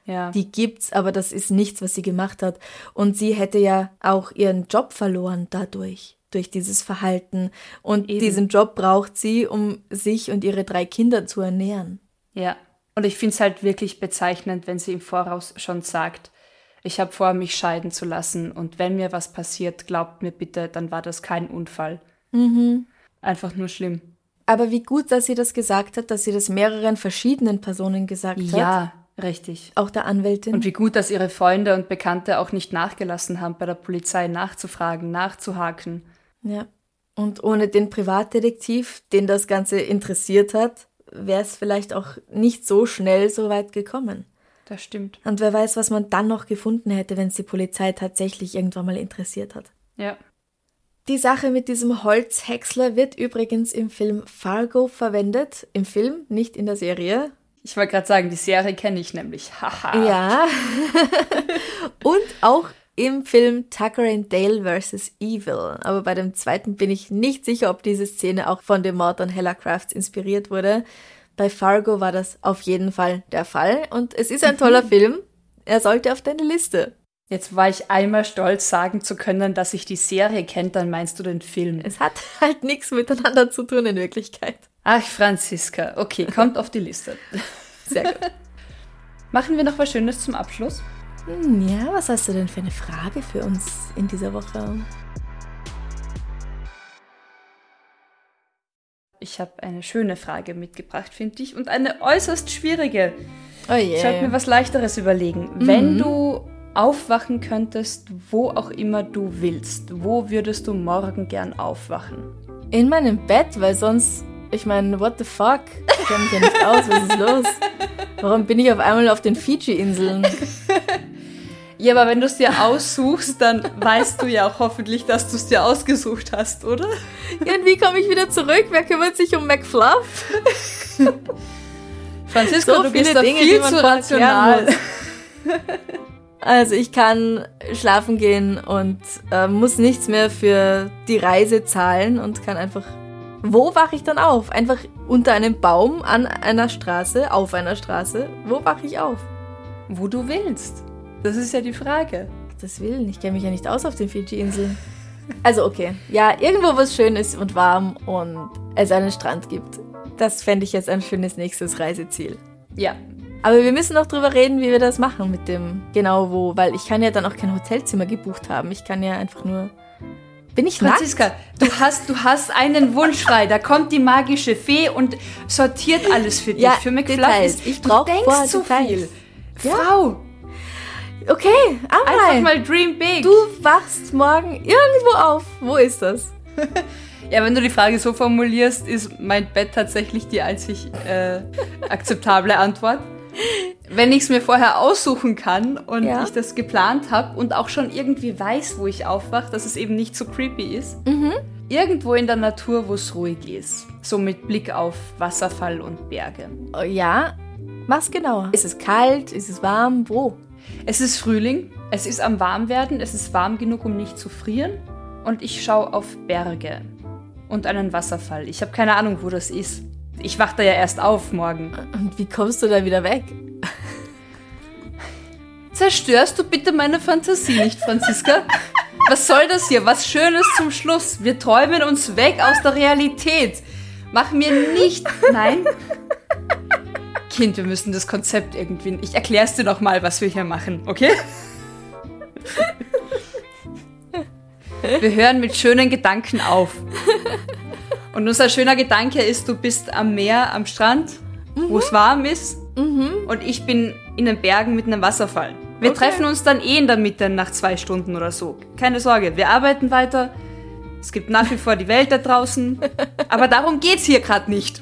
Ja. Die gibt's, aber das ist nichts, was sie gemacht hat. Und sie hätte ja auch ihren Job verloren dadurch, durch dieses Verhalten. Und diesen Job braucht sie, um sich und ihre 3 Kinder zu ernähren. Ja, und ich finde es halt wirklich bezeichnend, wenn sie im Voraus schon sagt, ich habe vor, mich scheiden zu lassen und wenn mir was passiert, glaubt mir bitte, dann war das kein Unfall. Einfach nur schlimm. Aber wie gut, dass sie das gesagt hat, dass sie das mehreren verschiedenen Personen gesagt hat. Ja, richtig. Auch der Anwältin. Und wie gut, dass ihre Freunde und Bekannte auch nicht nachgelassen haben, bei der Polizei nachzufragen, nachzuhaken. Ja. Und ohne den Privatdetektiv, den das Ganze interessiert hat, wäre es vielleicht auch nicht so schnell so weit gekommen. Das stimmt. Und wer weiß, was man dann noch gefunden hätte, wenn es die Polizei tatsächlich irgendwann mal interessiert hat. Ja. Die Sache mit diesem Holzhäcksler wird übrigens im Film Fargo verwendet. Im Film, nicht in der Serie. Ich wollte gerade sagen, die Serie kenne ich nämlich. Haha. Ja. Und auch im Film Tucker and Dale vs. Evil. Aber bei dem zweiten bin ich nicht sicher, ob diese Szene auch von dem Mord an Hella Crafts inspiriert wurde. Bei Fargo war das auf jeden Fall der Fall. Und es ist ein toller Film. Er sollte auf deine Liste. Jetzt war ich einmal stolz, sagen zu können, dass ich die Serie kenne, dann meinst du den Film. Es hat halt nichts miteinander zu tun in Wirklichkeit. Ach, Franziska. Okay, kommt auf die Liste. Sehr gut. Machen wir noch was Schönes zum Abschluss? Ja, was hast du denn für eine Frage für uns in dieser Woche? Ich habe eine schöne Frage mitgebracht, finde ich, und eine äußerst schwierige. Oh je. Ich sollte mir was Leichteres überlegen. Wenn du aufwachen könntest, wo auch immer du willst, wo würdest du morgen gern aufwachen? In meinem Bett, weil sonst, ich meine, what the fuck? Ich kenne mich ja nicht aus, was ist los? Warum bin ich auf einmal auf den Fiji-Inseln? Ja, aber wenn du es dir aussuchst, dann weißt du ja auch hoffentlich, dass du es dir ausgesucht hast, oder? Ja, und wie komme ich wieder zurück? Wer kümmert sich um McFluff? Franziska, So du bist viele da Dinge, viel die man zu erklären rational. muss. Also ich kann schlafen gehen und muss nichts mehr für die Reise zahlen und kann einfach... Wo wache ich dann auf? Einfach unter einem Baum, an einer Straße, auf einer Straße. Wo wache ich auf? Wo du willst. Das ist ja die Frage. Das Willen, ich kenne mich ja nicht aus auf den Fiji-Inseln. Also okay, ja, irgendwo was schön ist und warm und es einen Strand gibt. Das fände ich jetzt ein schönes nächstes Reiseziel. Ja. Aber wir müssen noch drüber reden, wie wir das machen mit dem genau wo, weil ich kann ja dann auch kein Hotelzimmer gebucht haben. Ich kann ja einfach nur... Bin ich Franziska, du hast einen Wunsch frei. Da kommt die magische Fee und sortiert alles für dich. Ja, für McFluff Details. ist, Ich du brauch denkst vorher zu Details. viel. Ja. Frau, Okay, einfach Amrei, mal dream big. du wachst morgen irgendwo auf. Wo ist das? Ja, wenn du die Frage so formulierst, ist mein Bett tatsächlich die einzig akzeptable Antwort. Wenn ich es mir vorher aussuchen kann und Ja. ich das geplant habe und auch schon irgendwie weiß, wo ich aufwache, dass es eben nicht so creepy ist, irgendwo in der Natur, wo es ruhig ist. So mit Blick auf Wasserfall und Berge. Oh, ja, mach's genauer. Ist es kalt? Ist es warm? Wo? Es ist Frühling, es ist am Warmwerden, es ist warm genug, um nicht zu frieren und ich schaue auf Berge und einen Wasserfall. Ich habe keine Ahnung, wo das ist. Ich wache da ja erst auf morgen. Und wie kommst du da wieder weg? Zerstörst du bitte meine Fantasie nicht, Franziska? Was soll das hier? Was Schönes zum Schluss. Wir träumen uns weg aus der Realität. Mach mir nicht... Nein. Kind, wir müssen das Konzept irgendwie... Ich erklär's dir noch mal, was wir hier machen, okay? Wir hören mit schönen Gedanken auf. Und unser schöner Gedanke ist, du bist am Meer, am Strand, wo es warm ist. Und ich bin in den Bergen mit einem Wasserfall. Wir treffen uns dann in der Mitte nach 2 Stunden oder so. Keine Sorge, wir arbeiten weiter. Es gibt nach wie vor die Welt da draußen. Aber darum geht's hier gerade nicht.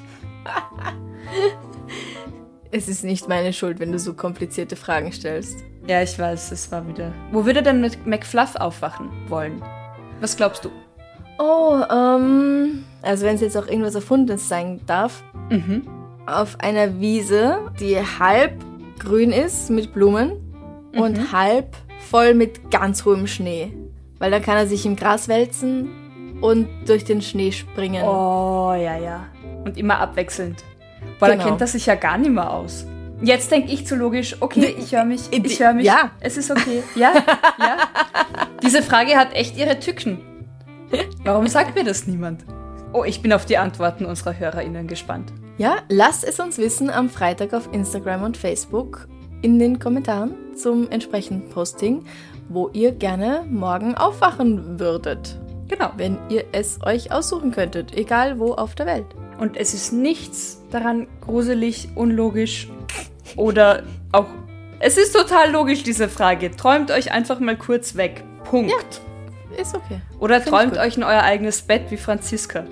Es ist nicht meine Schuld, wenn du so komplizierte Fragen stellst. Ja, ich weiß, es war wieder... Wo würde denn McFluff aufwachen wollen? Was glaubst du? Oh, also wenn es jetzt auch irgendwas Erfundenes sein darf. Auf einer Wiese, die halb grün ist mit Blumen und halb voll mit ganz hohem Schnee. Weil da kann er sich im Gras wälzen und durch den Schnee springen. Oh, ja, ja. Und immer abwechselnd. Boah, Genau. da kennt er sich ja gar nicht mehr aus. Jetzt denke ich zu logisch, okay, ich höre mich. Ja. Es ist okay. Ja. Diese Frage hat echt ihre Tücken. Warum sagt mir das niemand? Oh, ich bin auf die Antworten unserer HörerInnen gespannt. Ja, lasst es uns wissen am Freitag auf Instagram und Facebook in den Kommentaren zum entsprechenden Posting, wo ihr gerne morgen aufwachen würdet. Genau. Wenn ihr es euch aussuchen könntet, egal wo auf der Welt. Und es ist nichts daran gruselig, unlogisch oder auch... Es ist total logisch, diese Frage. Träumt euch einfach mal kurz weg. Punkt. Ja, ist okay. Oder träumt euch in euer eigenes Bett wie Franziska.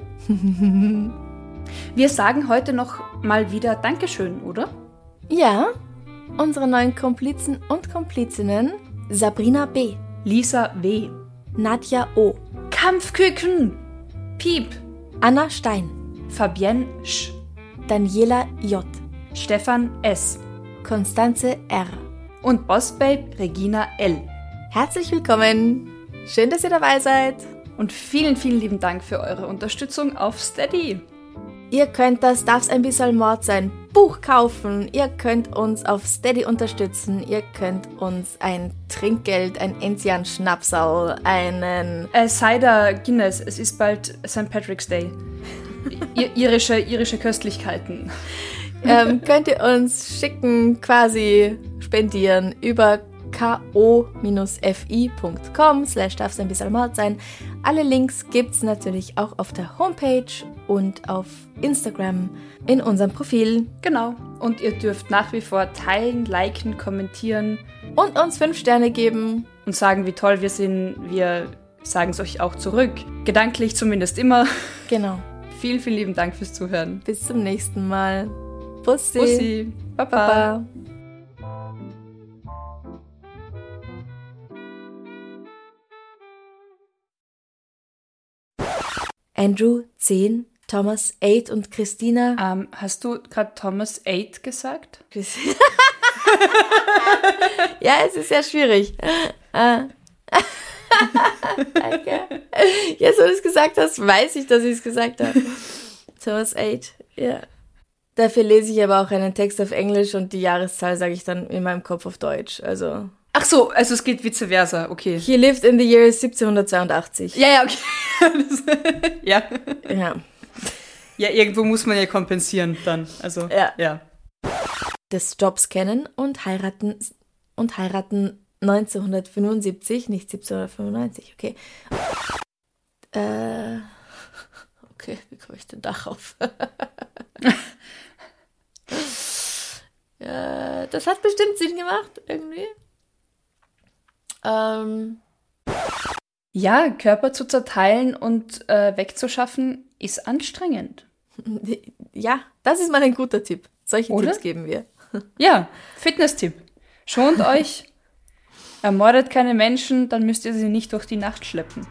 Wir sagen heute noch mal wieder Dankeschön, oder? Ja, unsere neuen Komplizen und Komplizinnen Sabrina B., Lisa W., Nadja O., Kampfküken, Piep, Anna Stein, Fabienne Sch., Daniela J., Stefan S. Konstanze R. und Bossbabe Regina L. Herzlich willkommen. Schön, dass ihr dabei seid. Und vielen, vielen lieben Dank für eure Unterstützung auf Steady. Ihr könnt das Darf's ein bisschen Mord sein Buch kaufen. Ihr könnt uns auf Steady unterstützen. Ihr könnt uns ein Trinkgeld, ein Enzian-Schnapsal, einen... Cider Guinness, es ist bald St. Patrick's Day. Irische Köstlichkeiten. Könnt ihr uns schicken, quasi spendieren über ko-fi.com/darf's ein bisschen Mord sein. Alle Links gibt's natürlich auch auf der Homepage und auf Instagram in unserem Profil. Genau. Und ihr dürft nach wie vor teilen, liken, kommentieren. Und uns 5 Sterne geben. Und sagen, wie toll wir sind. Wir sagen es euch auch zurück. Gedanklich zumindest immer. Genau. Vielen, vielen lieben Dank fürs Zuhören. Bis zum nächsten Mal. Bussi. Bussi. Baba. Baba. Andrew 10, Thomas 8 und Christina. Hast du gerade Thomas 8 gesagt? Ja, es ist sehr schwierig. Danke. Jetzt, wo du es gesagt hast, weiß ich, dass ich es gesagt habe. Thomas 8, ja. Dafür lese ich aber auch einen Text auf Englisch und die Jahreszahl sage ich dann in meinem Kopf auf Deutsch. Also. Ach so, also es geht vice versa, okay. He lived in the year 1782. Ja, okay. Ja. Ja. Ja, irgendwo muss man ja kompensieren dann. Also, ja. Des Jobs kennen und heiraten 1975, nicht 1795, okay. Okay, wie komme ich denn darauf? Ja, das hat bestimmt Sinn gemacht, irgendwie. Ja, Körper zu zerteilen und wegzuschaffen ist anstrengend. Ja, das ist mal ein guter Tipp. Solche Tipps geben wir. Ja, Fitness-Tipp. Schont euch, ermordet keine Menschen, dann müsst ihr sie nicht durch die Nacht schleppen.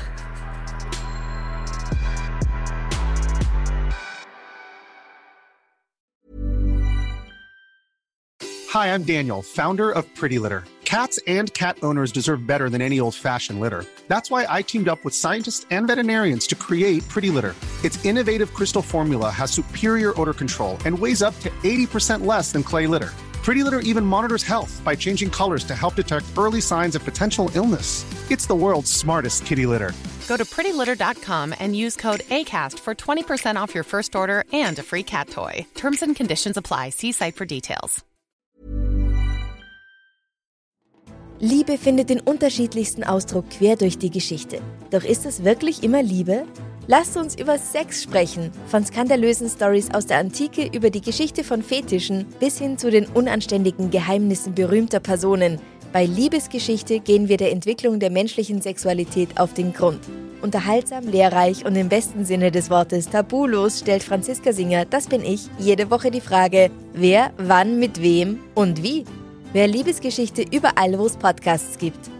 Hi, I'm Daniel, founder of Pretty Litter. Cats and cat owners deserve better than any old-fashioned litter. That's why I teamed up with scientists and veterinarians to create Pretty Litter. Its innovative crystal formula has superior odor control and weighs up to 80% less than clay litter. Pretty Litter even monitors health by changing colors to help detect early signs of potential illness. It's the world's smartest kitty litter. Go to prettylitter.com and use code ACAST for 20% off your first order and a free cat toy. Terms and conditions apply. See site for details. Liebe findet den unterschiedlichsten Ausdruck quer durch die Geschichte. Doch ist es wirklich immer Liebe? Lasst uns über Sex sprechen. Von skandalösen Storys aus der Antike über die Geschichte von Fetischen bis hin zu den unanständigen Geheimnissen berühmter Personen. Bei Liebesgeschichte gehen wir der Entwicklung der menschlichen Sexualität auf den Grund. Unterhaltsam, lehrreich und im besten Sinne des Wortes tabulos stellt Franziska Singer, das bin ich, jede Woche die Frage, wer, wann, mit wem und wie. Wer Liebesgeschichte überall, wo es Podcasts gibt.